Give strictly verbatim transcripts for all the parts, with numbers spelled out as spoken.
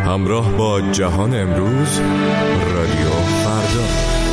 همراه با جهان امروز، رادیو فردا.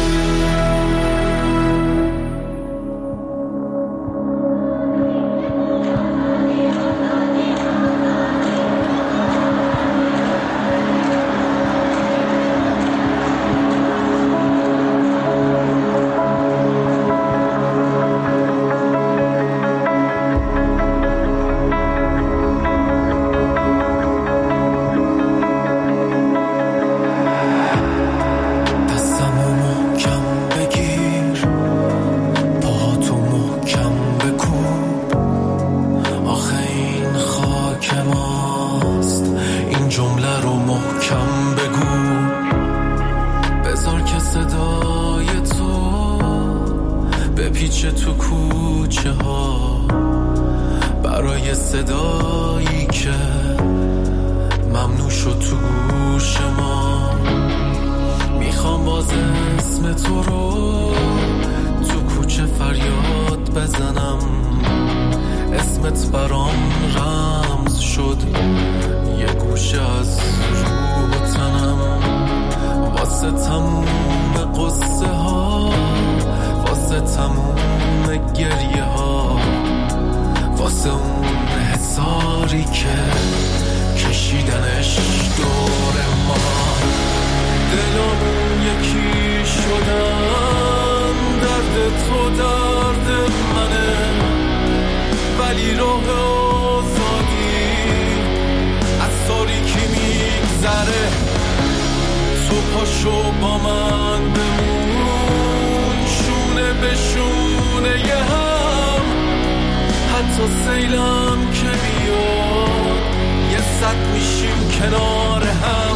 پیچه تو کوچه ها برای صدایی که ممنوع شد تو گوش ما. میخوام باز اسم تو رو تو کوچه فریاد بزنم، اسمت برام رمز شد یه گوشه از روح و تنم. واسه تموم قصه ها، واسه تموم گریه ها، واسه اون حساری که کشیدنش دور ما. دلمون یکی شدن، درد تو درد منه، ولی راه آزادی از تاریکی میگذره. تو پاشو با من بمون، شونه به شونه یه هم، حتی سیلم که بیاد یه صد میشیم کنار هم.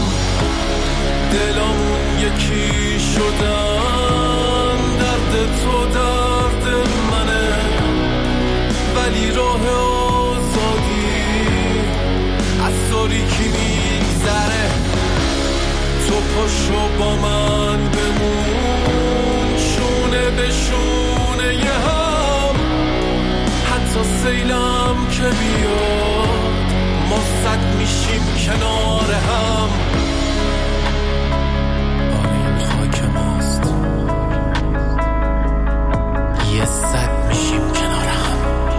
دلمون یکی شدن، درد تو درد منه، ولی راه آزادی از تاریکی میگذره. تو پاشو با من بمون، شونه به شونه یه هم، حتی سیلم که بیاد ما صد میشیم کنار هم. آره این خاک ماست، یه صد میشیم کنار هم.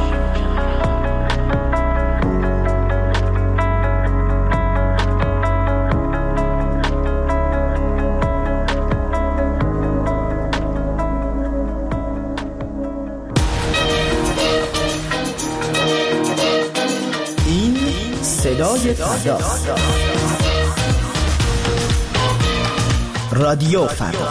صدای فردا، رادیو فردا.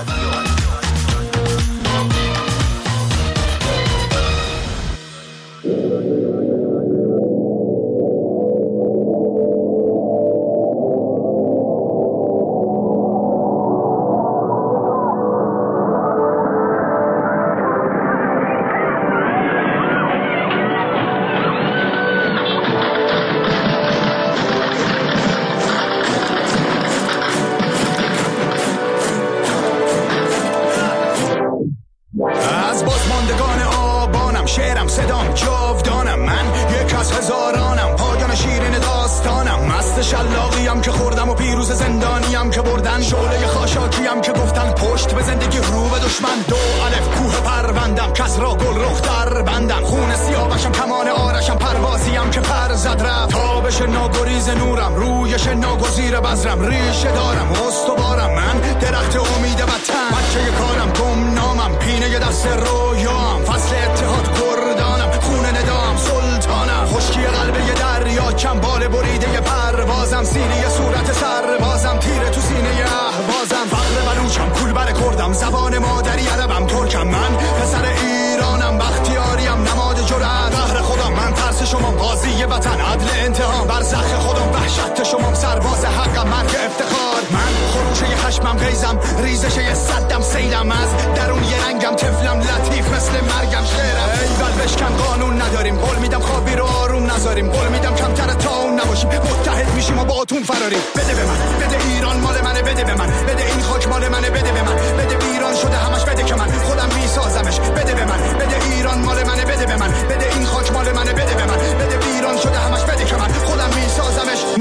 شلاقیم که خوردم و پیروز زندانیم که بردن، شعله خاشاکیم که گفتن پشت به زندگی رو به دشمن. دو الف کوه پروندم، کس را گل رخ در بندم، خون سیاوشم کمان آرشم، پروازیم که پر زد رفت. تابش ناگریز نورم، رویش ناگزیر بذرم، ریشه دارم استوارم، من درخت امید وطن. بچه کارم گم نامم، پینه دست رویام، فصل اتحاد کردانم، خون ندام سلطانم. خشکی قلب یه دریا، کم بال بریده پروازم، سینه صورت سربازم، تیره تو سینه اهوازم. فقر بلوچم، کولبر کردم، زبان مادری عربم، ترکم، من پسر ایرانم، بختیاریم، نماد جرأت، قهر خودم، من ترس شما، قاضی وطن، عدل انتقام، برزخ خودم، وحشت شما، سرباز حقم، مرگ افتخار. من خروش یه خشمم، غیزم، ریزش یه صدم، سیلم، از درون یه رنگم، طفلم، لطیف مثل مرگم، شعرم. ایول بشکن، قانون نداریم، قول میدم خوابی رو آروم نذاریم، قول میدم کمتر تا اون نباشیم، متحد میشیم و با اتون فراریم. بده به من، بده ایران مال منه، بده به من، بده این خاک مال منه، بده به من، بده ایران شده همش، بده که من خودم میسازمش. بده به من، بده ایران مال منه، بده به من، بده این خاک مال منه، بده به من، بده ایران شده همش، بده که من خودم میسازمش.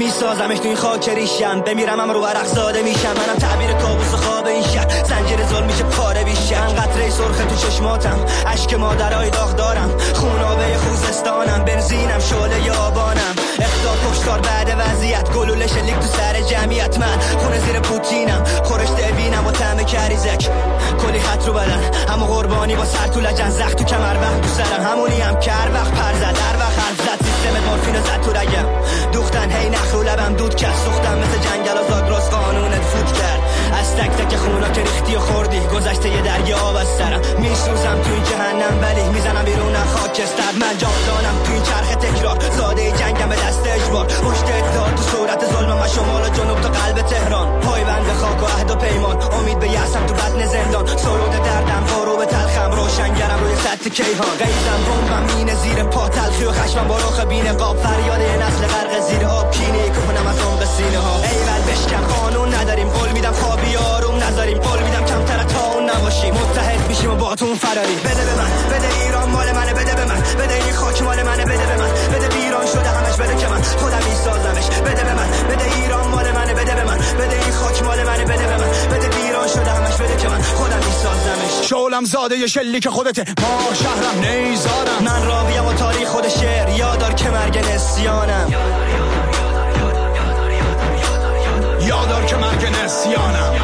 میسازمش تو این خاک ریشم، بمیرم هم رو ورق زاده میشم، منم تعبیر کابوس خواب این شهر، زنجیر ظلم میشه پاره بیشه، من قطره سرخ تو چشماتم، اشک مادرای داغ دارم، خونابه خوزستانم، بنزینم شعله آبانم، اختار کشتار بعد وضعیت، گلوله شلیک تو سر جمعیت، من خونه زیر پوتینم، خورش دوینم و طعم کریزک، کلی خط رو بدن اما قربانی با سر تو لجن، زخم تو کمر وقت تو سرم، همونی هم کر وقت پر زد در وقت حرف زد، سیستم مورفین زد تو رگم، دوختن هی نخ رو لبم دود کرد، سوختم مثل جنگل آزاد راست قانونت فوت کرد، از تک تک خونا که ریختی و خوردی، گذشته یه دریا آب از سرم، میسوزم تو این جهنم ولی میزنم بیرون خاکستر، من جاودانم تو این چرخ تکرار، زاده جنگم به دست اجبار، پشت اتحاد تو صورت ظلمم و شمال و جنوب تا قلب تهران، پایبند خاک و عهد و پیمان، امید به یأسم تو بطن زندان، سرود دردم بارو به تلخم، روشنگرم روی سطح کیهان، قیدم بمبم مینه زیر پا، تلخی و خشمم با رخ بی نقاب، فریاد یه نسل غرق زیر آب، کینه کنم از عمق سینه ها، ایول بشکن قانون نداریم، قول میدم خوابی آروم نذاریم، قول میدم کمتر تا اون نباشیم، متحد میشیم و با تو اون فراری، بده به من، بده ایران مال منه، بده به من، بده این خاک مال منه، بده به من، بده ویران شده همش، بده که من خودم میسازمش، بده به من، بده ایران مال منه، بده به من، بده این خاک مال منه، بده به من، بده ویران شده همش، بده که من خودم میسازمش، شولم زاده ی شلیک خودته، ما شهرم نیزارم، من راویم و تاریخ خود شعر، یادار که مرگ نسیانم، یادار که مرگ نسیانم.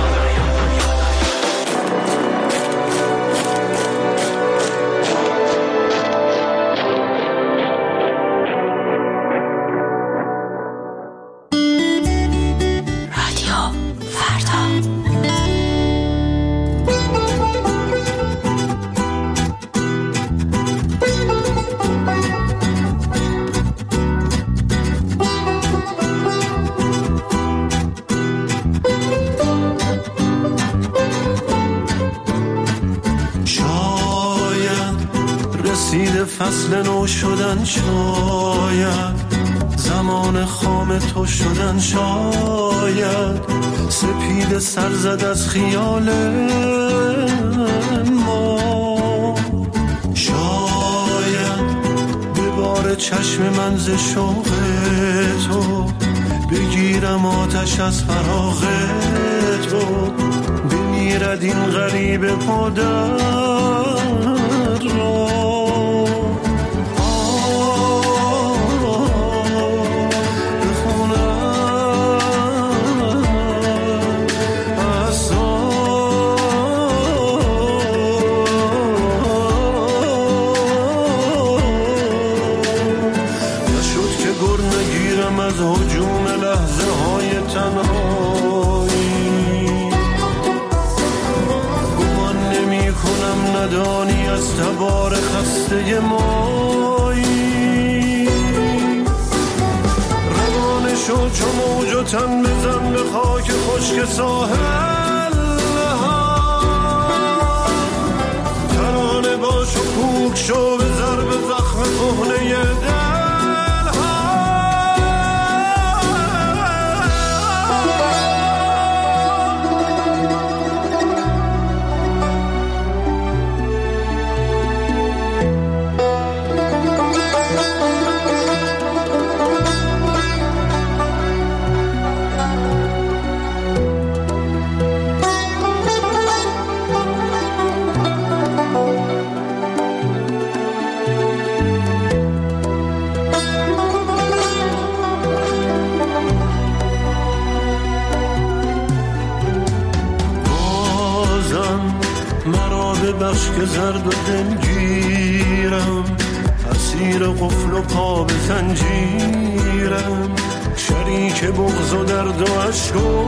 فصل نو شدن، شاید زمان خام تو شدن، شاید سپید سر زد از خیال ما، شاید به بار چشم من ز شوق تو بگیرم آتش از فراق تو، بمیرد این غریب پدر را، ندانی از تبار خسته مایی، روانه شو چو موج و تن بزن به خاک خشک ساحل ها، ترانه باش و کوک شو به ضرب زخم کهنه دل. بخش که زرد و دلگیرم، اسیر قفل و پا به زنجیرم، شریک بغض و درد و عشق و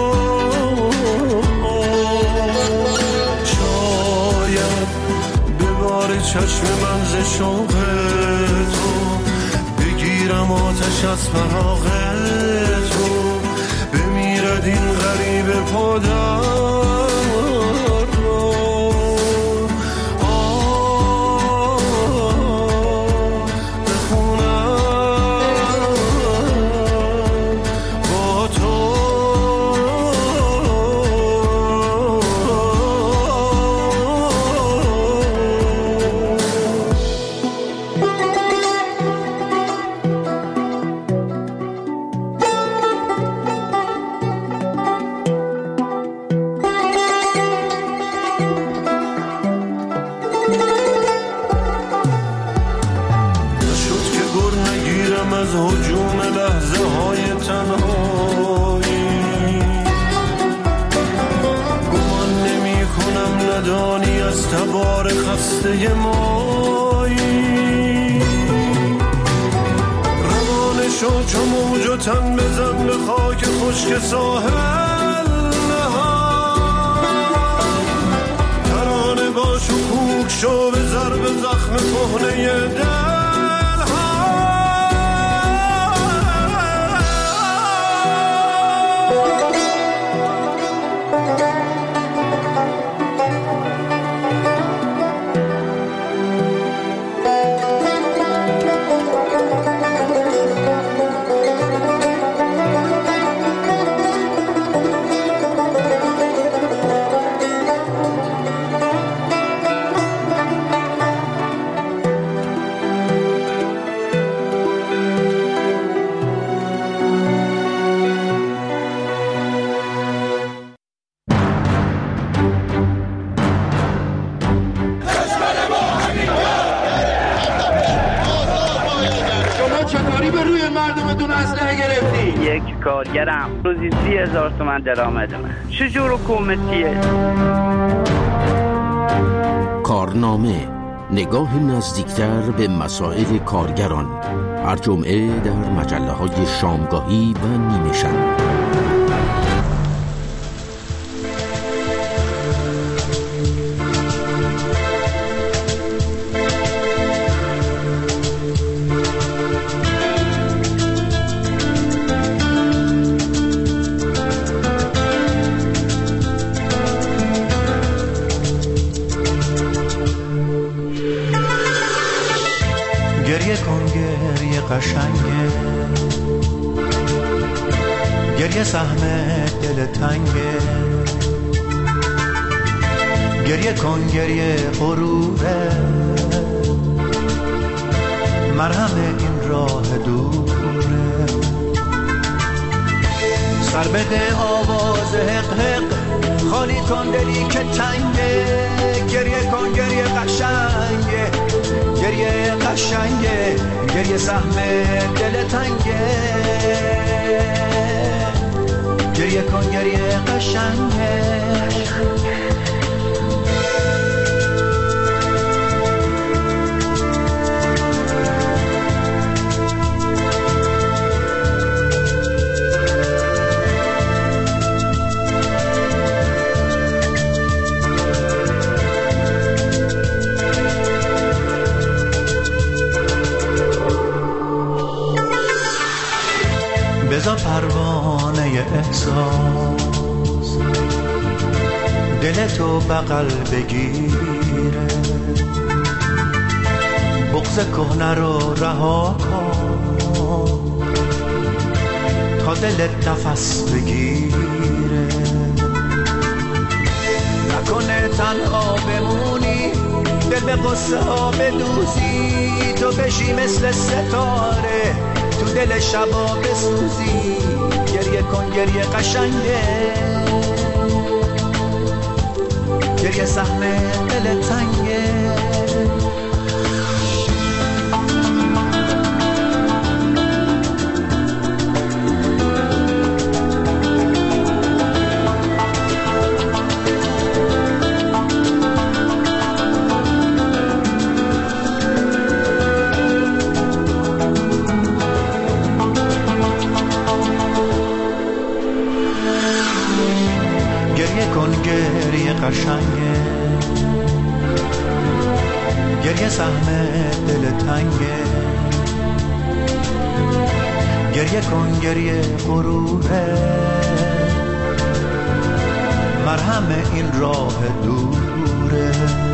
شاید به بار چشم من ز شوق تو بگیرم آتش از فراق تو، بمیرد این غریب پدر. بار خسته مایی. روانه شو چو موج و تن بزن به خاک خشک ساحل نهاد. ترانه باش و کوک شو به ضرب زخم کهنه دل. کارگرم روزی سی هزار تومن درآمدمه. چجور حکومتیه؟ کارنامه، نگاه نزدیکتر به مسائل کارگران، هر جمعه در مجله های شامگاهی و نیمه شب. قشنگه گریه سهم دل تنگه، گریه کن گریه غروره، مرهم این راه دوره. سر بده آواز حق حق، خالی کن دلی که تنگه، گریه کن گریه قشنگه، گریه قشنگه، گریه سهم دل تنگه، گریه کن گریه قشنگه. بزا پروانه احساس دل تو بغل بگیره، بغض کهنه رو رها کن تا دلت نفس بگیره. نکنه تنها بمونی، دل به قصه ها بدوزی، تو بشی مثل ستاره تو دل شبا بسوزی. گریه کن گریه قشنگه، گریه سهم دل تنگه. گریه قشنگه، گریه سهم دل تنگه، گریه کن گریه غروره، مرهم این راه دوره.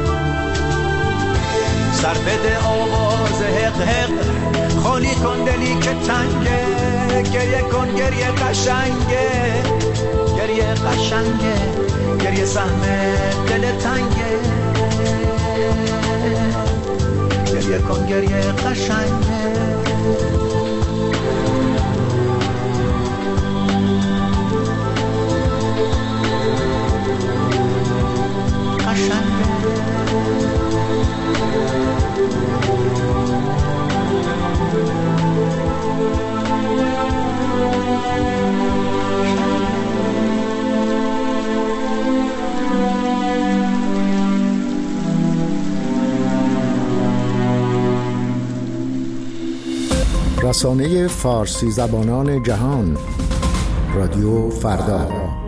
سر بده آواز حق حق، خالی کن دلی که تنگه، گریه کن گریه قشنگه، گریه قشنگه، گریه سهم دل تنگه، گریه کن گریه قشنگه. قشنگه رسانه فارسی زبانان جهان، رادیو فردا.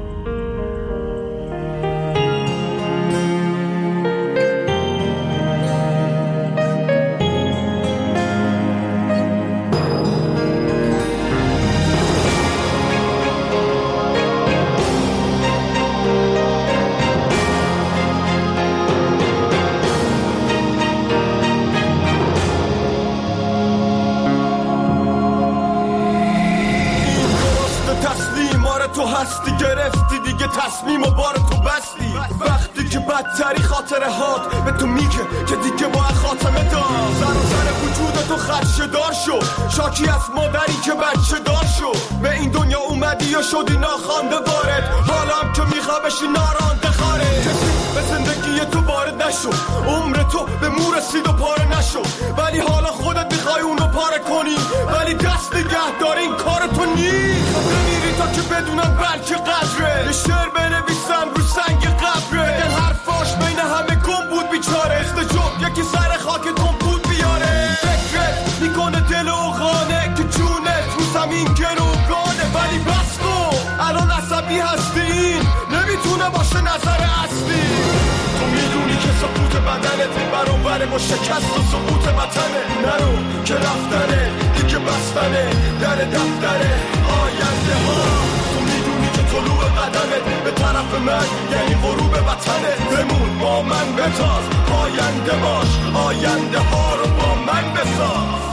هستی گرفتی دیگه تصمیم و بار تو بستی، وقتی که بدتری خاطره هات به تو میگه که دیگه با خاتمه دار. سر و سر وجود تو خدشه دار شد، شاکی از مادری که بچه دار شد. به این دنیا اومدی و شدی ناخوانده وارد، حالا هم که میخوا بشی نارانده خارج. کسی به زندگی تو وارد نشد، عمر تو به مو رسید و پاره نشد، ولی حالا خودت میخوای اونو پاره کنی، ولی دست نگه دار این کار تو نیست. نمیری تا که بدونم بلکه قدره، یه شعر بنویسم رو سنگ قبره. این حرفاش بین همه گم بود بیچاره، استجاب یکی سر خاک تون بود بیاره. فکرت میکنه دل و خانه که جونت رو زمین گروگانه، ولی بس کن الان عصبی هستی، این نمیتونه باشه نظر اصلی. تو میدونی که سقوط بدنت برابر با شکست و سقوط وطنه. نرو که رفتنه دیگه بستنه در دفتره آینده ها. تو میدونی که طلوع قدمت به طرف من یعنی غروب وطنه. بمون با من بتاز، آینده باش، آینده ها رو با من بساز.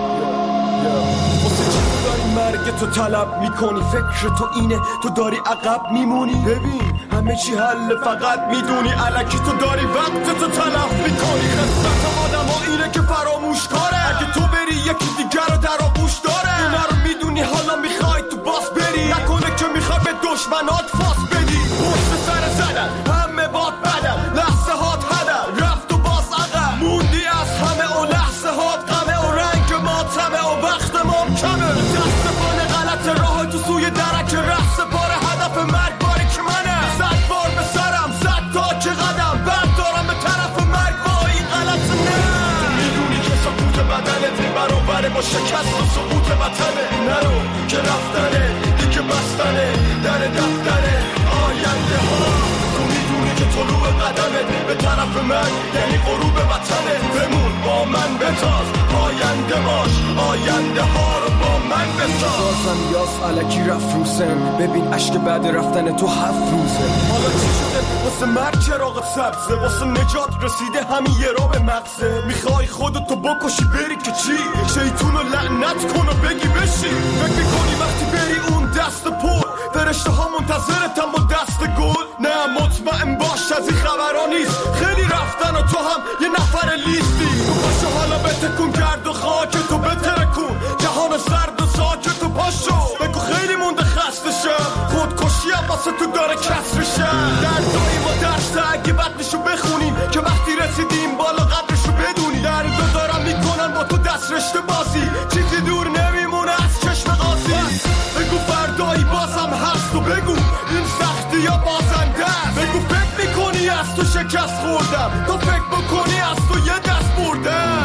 واسه چی داری مرگ تو طلب میکنی؟ فکر تو اینه تو داری عقب میمونی؟ ببین همه چی حل فقط میدونی، الکی تو داری وقت تو تلف میکنی. خصلت آدم ها اینه که فراموش کاره، اگه تو بری یکی دیگر رو در آغوش داره. اینا رو میدونی حالا میخوای تو باس بری، نکنه که میخوای به دشمنات فاس بدی. پشت سر زدن همه باد بدن، لحظه هات هدن رفت و باز عقب موندی از همه و لحظه هات غمه و رنگ ماتمه و وقت ما کمه. دست پانه غلط راه تو سوی درک رفت پاره هدف مرگ باری که منه. صد بار به سرم صد تا که قدم بردارم به طرف مرگ با این غلط نه. میدونی که سقوط بدنت برابر با شکست و سقوط وطنه. نرو که رفتنه دیگه بستنه در دفتره آینده ها. تو میدونی که طلوع قدمت به طرف من یعنی غروب وطنه. بمون با من بتاز، آینده باش، آینده ها رو با من بساز. بازم یاس علکی رفت روزم، ببین عشق بعد رفتن تو هفت روزه. حالا چی شده واسه مرگ چراغ سبزه، واسه نجات رسیده همین یه را به مغزه. میخوای خودتو بکشی بری که چی؟ شیطونو لعنت کن و بگی بشی. فکر میکنی وقتی بری اون دست پر فرشته ها منتظرتن با دست گل؟ نه مطمئن باش از این خبرها نیست، خیلی رفتن و تو هم یه نفر لیستی. تو پاشو حالا بتکون گرد و خاک تو بترکون، جهان سرد و ساکت و پاشو بگو خیلی مونده خسته شم، خودکشی هم واسه تو داره کسر شم. دردایی ما درسته اگه بدنشو بخونیم که وقتی رسیدیم بالا قدرشو بدونی. دردو دارم میکنن با تو دست رشته بازی، چیزی دور نمیمونه از چشم قاضی. بگو فردایی بازم هست و بگو این سختی یا بازنده است. بگو فکر میکنی از تو شکست خوردم، تو فکر بکنی از تو یه دست بردم.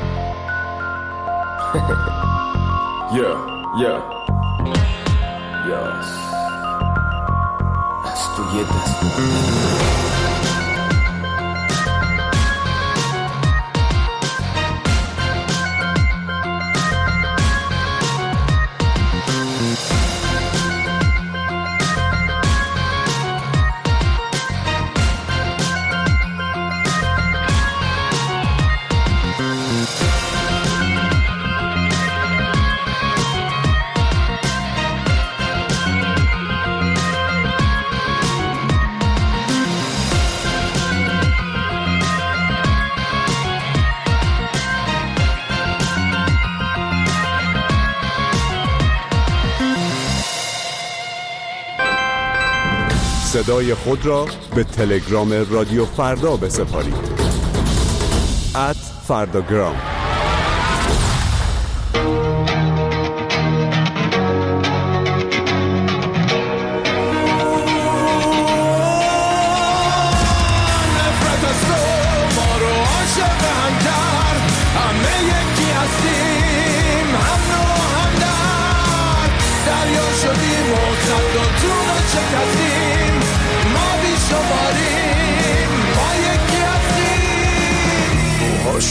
Yeah, yeah, yes. از تو یه دست بردم. صدای خود را به تلگرام رادیو فردا بسپارید. ات فرداگرام. همه یکی هستیم، هم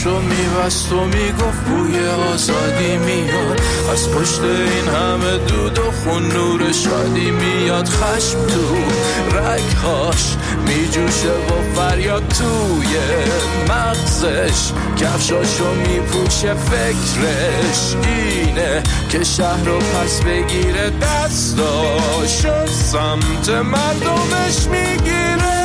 چشاشو میبست و میگفت بوی آزادی میاد از پشت این همه دود و خون نور شادی میاد. خشم تو رگهاش میجوشه و فریاد توی مغزش کفشاشو میپوشه. فکرش اینه که شهر رو پس بگیره دستاشو سمت مردمش میگیره.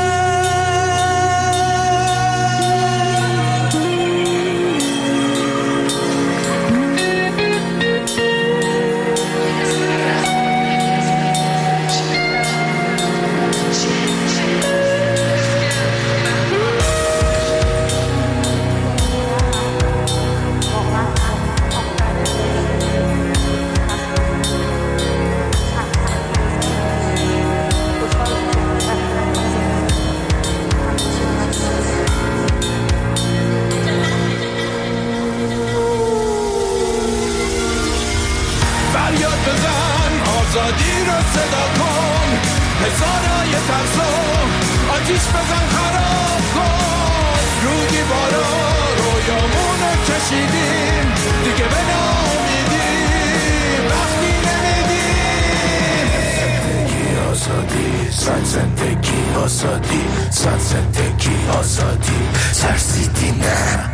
آزادی رو صدا کن، هزارای ترسو آتیش بزن خراب کن. رو دیوارا رویامونو کشیدیم دیگه به ناامیدیم وقتی نمیدیم. زندگی آزادی، صد زندگی آزادی، صد زندگی آزادی. ترسیدی نه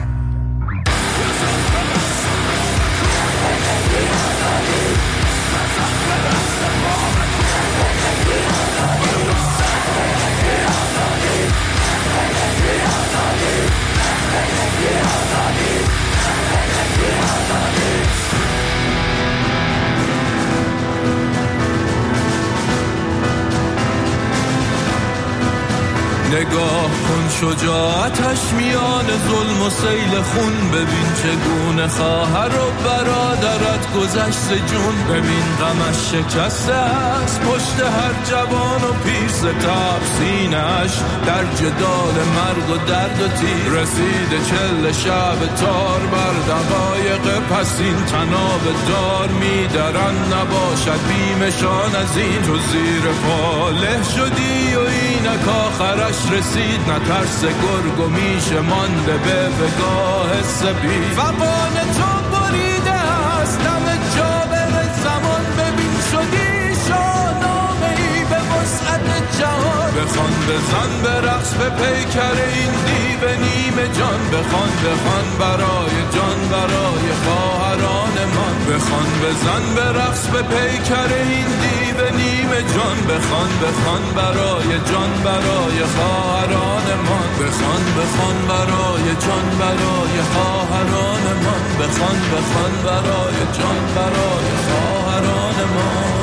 نگاه کن شجاعتش میان ظلم و سیل خون. ببین چگونه خواهر و برادرت گذشت جون. ببین غمش شکسته است پشت هر جوان و پیر. ستاب سینه‌اش در جدال مرگ و درد و تیر. رسیده چل شب تار بر دقایق پس این تناب دار میدرن. نباشد بیمشان از این تو زیر پاله شدی و اینک آخرش رسید. نترس گرگ و میشه مانده به بگاه سبید. فقان تو بریده است دم جابر زمان. ببین شدی شاهنامه ای به وسعت جهان. بخوان بزن به رقص به پیکر این دیو نیمه جان. بخوان بخوان برای جان برای خواهران من. بخوان بزن به رقص به پیکر این دیو نیمه جان. بخوان بخوان برای جان برای خواهران من. بخوان بخوان برای جان برای خواهران من. بخوان بخوان برای جان برای خواهران من.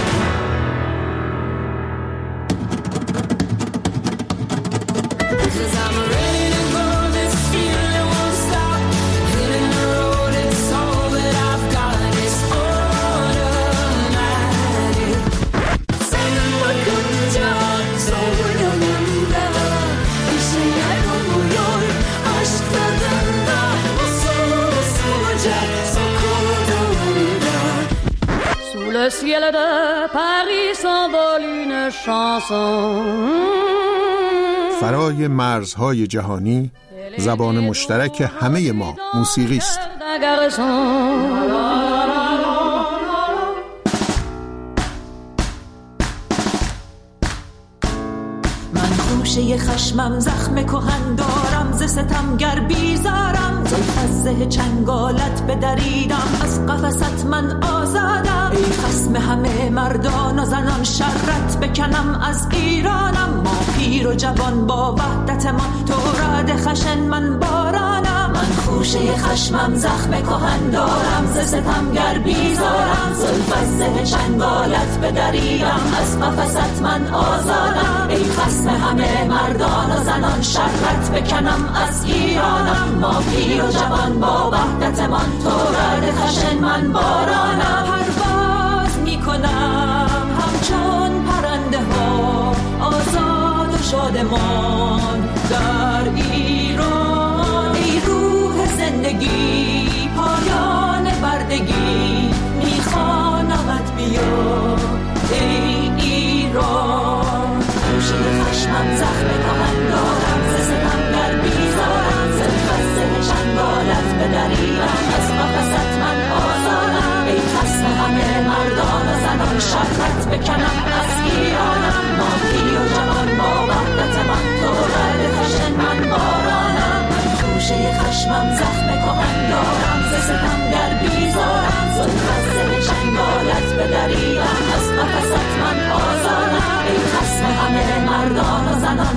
Le ciel de Paris s'envole une chanson. فرای مرزهای جهانی زبان مشترک همه ما موسیقی است. من خوشه خشمم زخم کهن دارم ز ستمگر بیزارم. زلف چنگالت بدریدم از قفست من آزادم. ای خصم همه مردان و زنان شرت بکنم از ایرانم. ما پیر و جوان با وحدت من تو رد خشن من بارانم. من خوشه خشمم زخم کهن دارم ز ستمگر بیزارم. زلف چنگالت بدریدم از قفست من آزادم. ای خصم همه مردان و زنان شرت بکنم از ایرانم. ما پیر و جوان با وحدت من تو رد خشن من بارانم. پرواز میکنم همچون پرنده ها آزاد و شادمان در ایران. ای روح زندگی پایان بردگی میخوانمت بیا ای ایران. خوشه خشمم زخم کهن دارم ز ستمگر بیزارم. زلف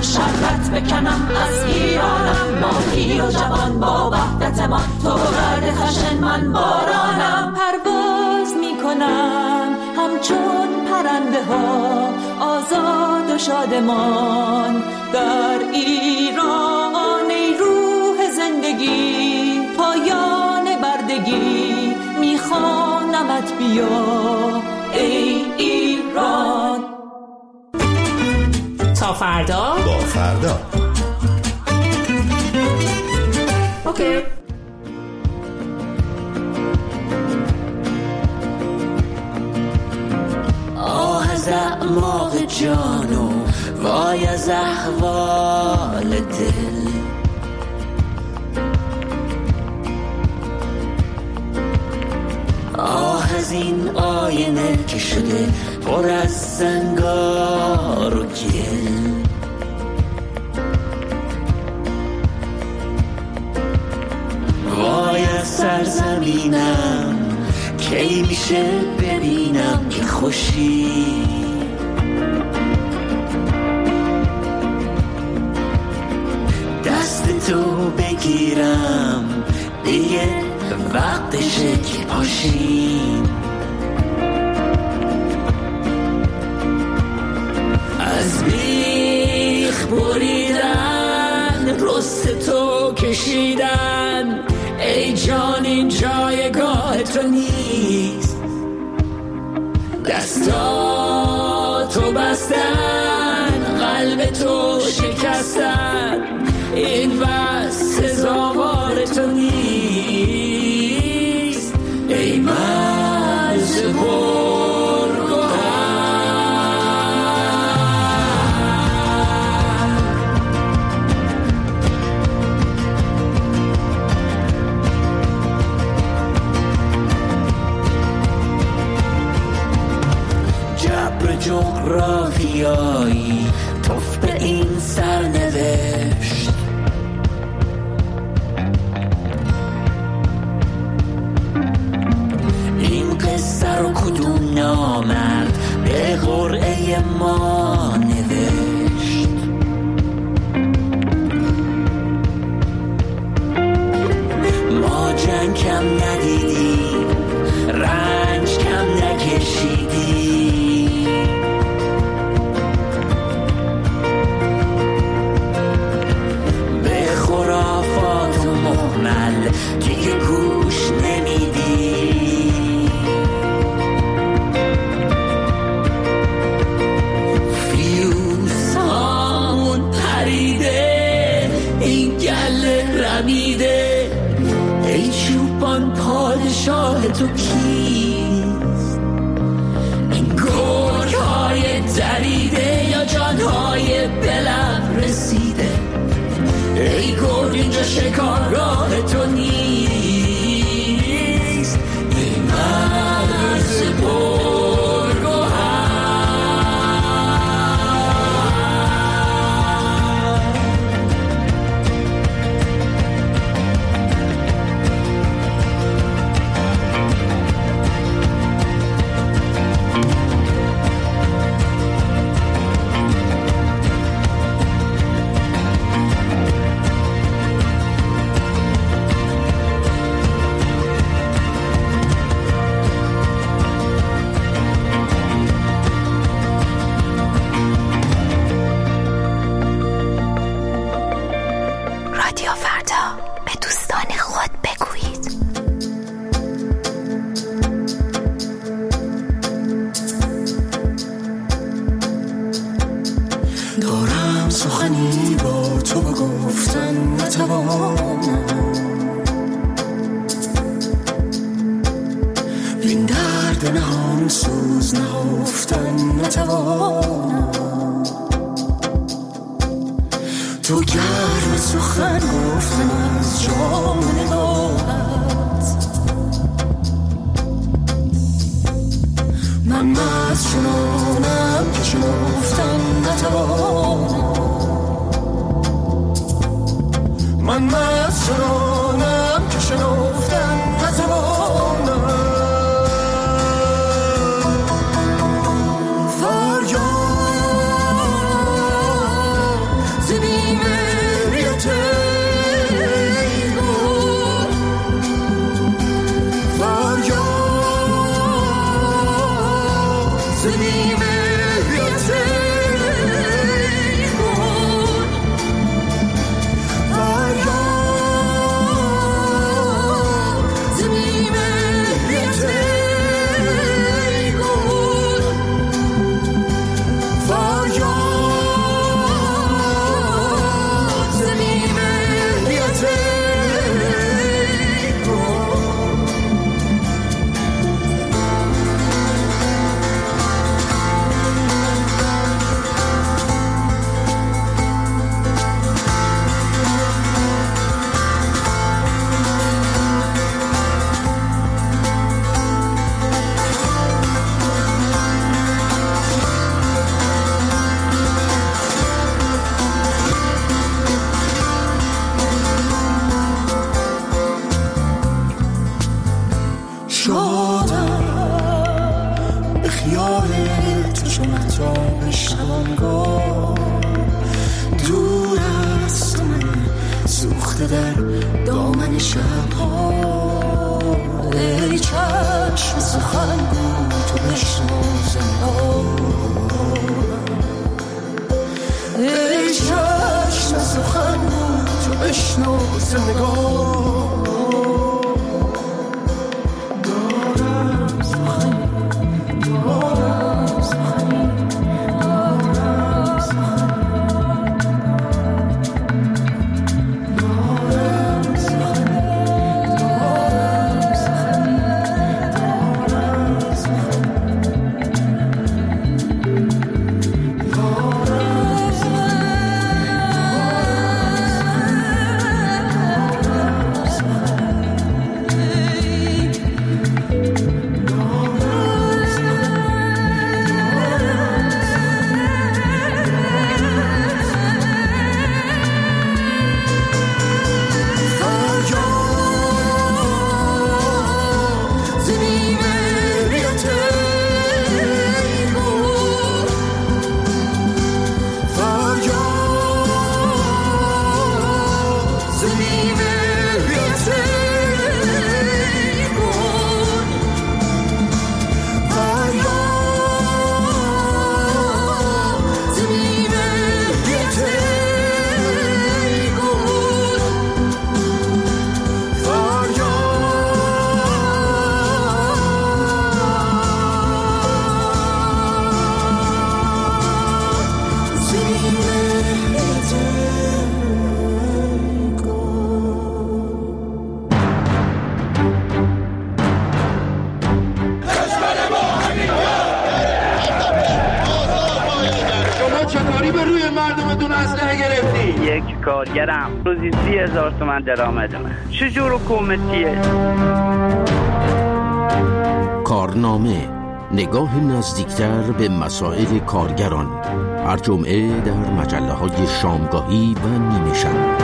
شربت بکنم از ایرانم، ماهی و جوان با وحدت ما، تو رد خشن من بارانم. پرواز میکنم همچون پرنده ها، آزاد و شادمان در ایران. ای روح زندگی پایان بردگی، میخوانمت بیا ای ایران. تا فردا با فردا. اوکی. آه از اعماق جانو وای از احوال دل، آه از این آینه که شده پر از زنگار و گل. وای از سرزمینم کی میشه ببینم که خوشی، دست تو بگیرم دیگه وقتشه که پاشیم. از بیخ بریدن رست تو کشیدن، ای جان این جایگاه تو نیست. دستا تو بستن قلب تو شکستن، این بس سزاوار تو نیست. ای مرز پرگوهر، جبر جغرافیایی توف به این سرنوشت. این قصه رو کدوم نامرد به قرعه ما نوشت؟ ما جنگ کم ندیدیم، رنج کم نکشیدیم، به خرافات و مهمل دیگه گوش نمیدیم. فیوز هامون پریده، این گله رمیده، ای چوبان پادشاه تو کیست؟ این گرگ های دریده یا جانهای بلب رسیده، ای گرگ اینجا شکارگاه تو نیست. ای مرز پرگوهر، سخنی با تو بگفتن نتوانم، این درد نهان سوز نهفتن نتوانم. تو گرم سخن گفتن از جام نگاهت، من مست چنانم که شنفتن نتوانم. من مست چنانم که شنفتن نتوانم. فریاد شبها ای چشم سخن گو تو بشنو زندان ای چشم سخن گو تو بشنو زندگان دارم سخنی دارم سخنی دارم سخنی کارگرم روزی سی هزار تومن درآمدمه. چجور حکومتیه؟ کارنامه، نگاه نزدیکتر به مسائل کارگران، هر جمعه در مجله های شامگاهی و نیمه شب.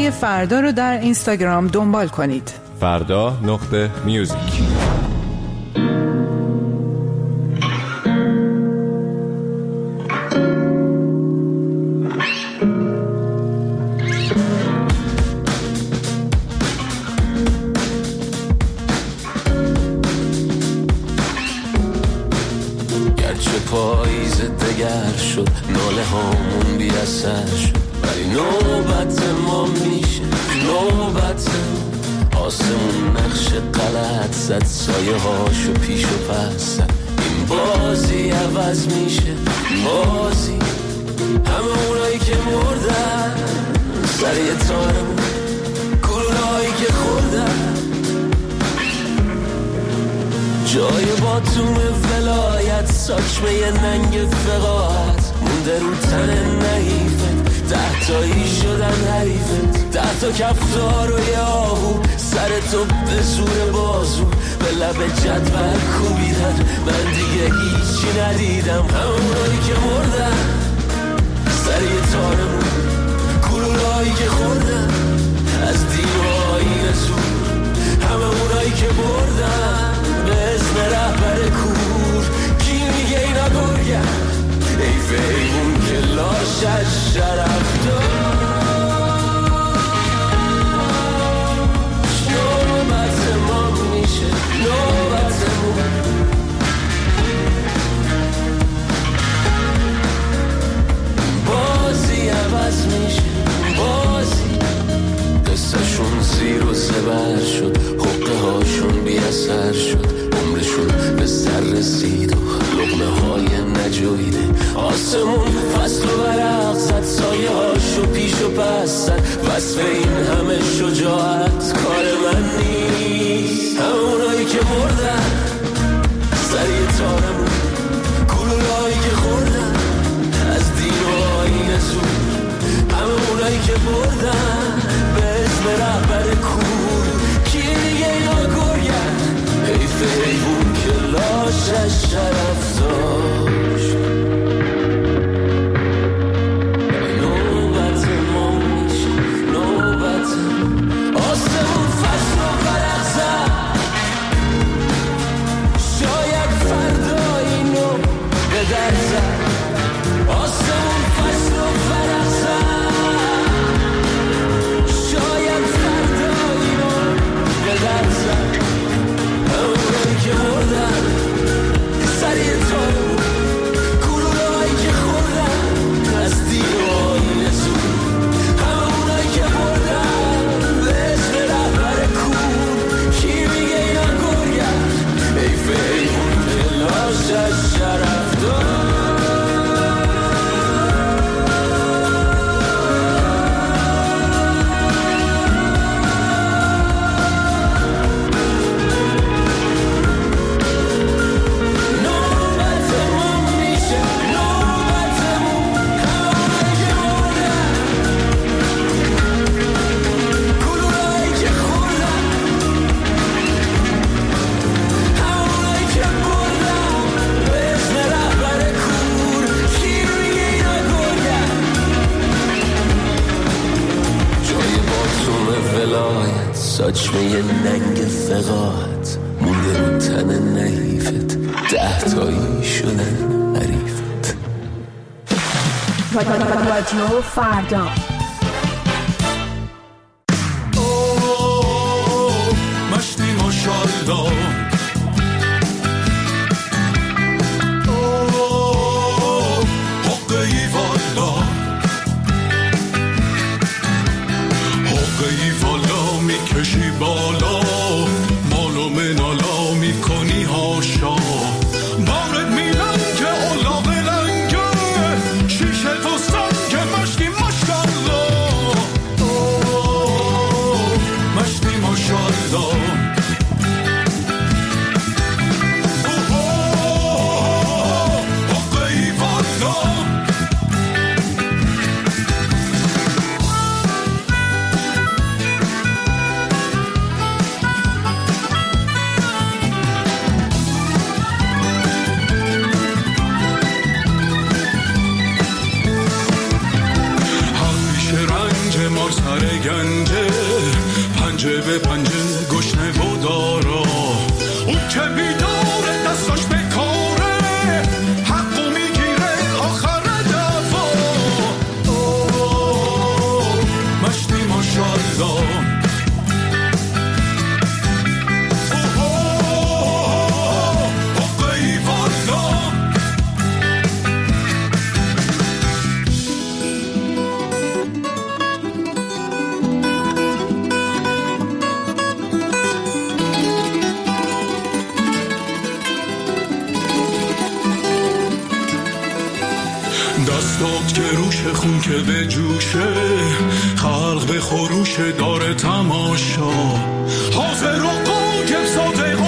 صفحه فردا رو در اینستاگرام دنبال کنید. فردا نقطه میوزیک. پاییز دگر شد، ناله هامون بی اثر شد، ولی نوبت ما میشه، نوبت آسمون نقش غلط زد، سایه هاشو پیش و پس زد، این بازی عوض میشه، بازی همه اونایی که مردن سر یه تارمون، گلولایی که خوردن جای باتوم ولایت، ساچمه ننگ فقاعت مونده رو تن نحیفت، ده تایی شدن حریفت، ده تا کفتار و یاهو سر تو به زور بازو به لب جدول کوبیدن، من دیگه هیچی ندیدم، همونایی که مردن سر یه تارمون، گلولایی که خوردن از دین و آیین زور، همه اونایی که بردن به اسم رهبر کور، کی میگه اینا گرگن، ای فیمون که لاشش شرف داشت، نوبت ما میشه، نوبتمون بازی عوض میشه، بازی قصهشون زیر و زبر شد، حقه هاشون بی اثر شد، عمرشون به سر رسید و لقمه های نجویده، آسمون فصل و ورق زد، سایه هاشو پیش و پس زد، وصف این همه شجاعت کار من نیست، همه اونایی که مردن سر یه تارمون، گلولایی که خوردن از دین و آیین زور، همه اونایی که بردن به اسم رهبر کور، کی میگه اینا گرگن، حیف حیوون که لاشش شرف داشت، نوبت ما میشه، نوبت آسمون فصل و ورق زد، شاید فردا اینو به در زد، آسمون فصل و ورق زد، شاید فردا اینو به در زد، همونایی که مردن سر یه تارمون، گلولایی که خوردن از دیر و آیین زور، همونایی که مردن به اسم رهبر کور، کی میگه اینا گرگن، ای فیمون که لاشش شرف داشت. ساچمه ننگ فقاعت مونده رو تن نحیفت، ده تایی شدن حریفت. رادیو فردا مشتی ماشالله حقه ای والا، حقه ای والا میکشی بالا، مالو منالا میکنی هاشا، بارد میلنگه اولاغ لنگه، شیشه تو سنگه مشتی ماشالله، به پنجه گشنه و دارا، اون که بیداره دستاش به کاره، حقو میگیره آخر دفا. مشتی ماشالله دستات که روش خون که به جوشه، خلق به خروش داره تماشا، حاضر و قایم ساده